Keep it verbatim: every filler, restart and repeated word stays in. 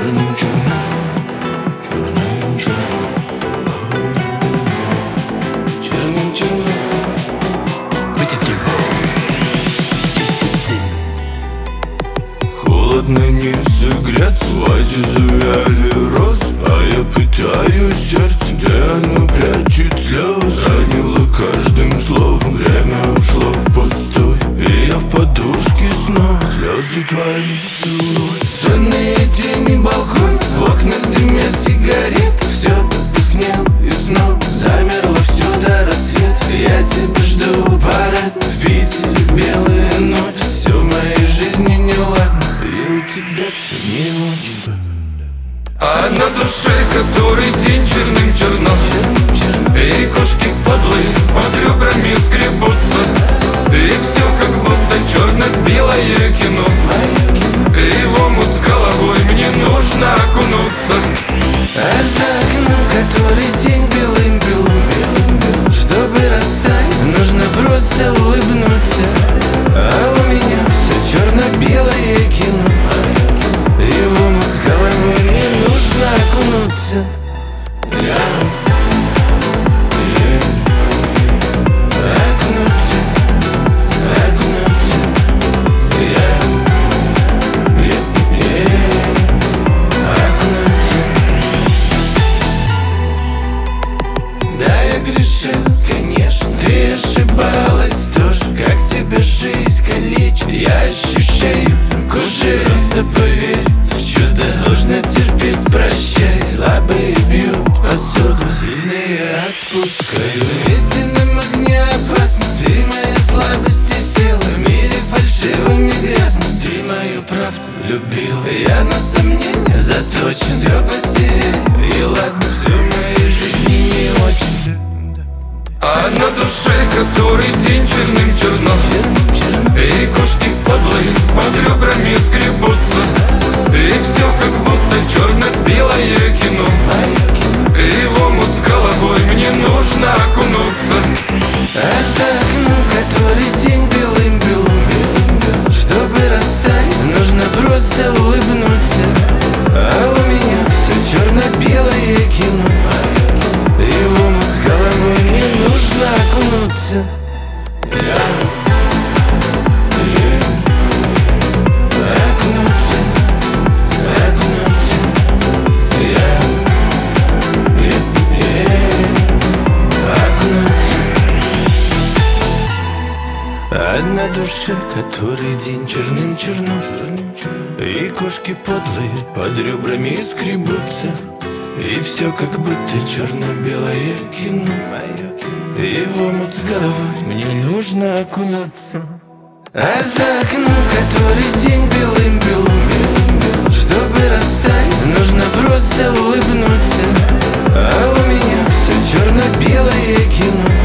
черным-черным, черным-черным, черным-черным. Холодно не согреться, в вазе завяли розы, а я пытаю сердце, где оно прячет слезы. Ранило каждым словом, время ушло впустую, и я в подушке снова слезы твои целую. Сонные тени балкона, в окнах дымят сигареты. Все потускнело и снова замерло все до рассвета. Я тебя жду парадно, в Питере белая ночь. Все в моей жизни неладно, и у тебя все не очень. А на душе который день черным черно, и кошки подлые под ребрами скребутся, и все как будто черно-белое кино, и в омут с головой мне нужно окунуться. А за окном который день белым-белым, чтобы растаять, нужно просто улыбнуться. А у меня все черно-белое кино, и в омут с головой мне нужно окунуться. Я окунуться, окунуться. Я окунуться. Да, я грешил, конечно, ты ошибалась тоже. Как тебя жизнь калечит, я ощущаю кожей. Просто поверить в чудо нужно терпеть, прощай. Слабые бьют посуду, сильные отпускаю. В истинном огне опасно, ты моя слабость и сила. В мире фальшивом и грязном ты мою правду любил. Я на сомнения заточен, все потеряю, и ладно, все в моей жизни не очень. А на душе который день черным черно, и кошки подлые под ребрами скребутся, и все как будто черно-белое кино, и в омут с головой мне нужно окунуться. А за окном который день белым-белым, чтобы растаять, нужно просто улыбнуться. А у меня все черно-белое кино, и в омут с головой мне нужно окунуться. Я окунуться, окунуться. Я окунуться. А на душе который день черным-черным, и кошки подлые под ребрами скребутся, и все как будто черно-белое кино, и в омут с головой мне нужно окунуться. А за окном который день белым-белым, чтобы растаять, нужно просто улыбнуться. А у меня все черно-белое кино,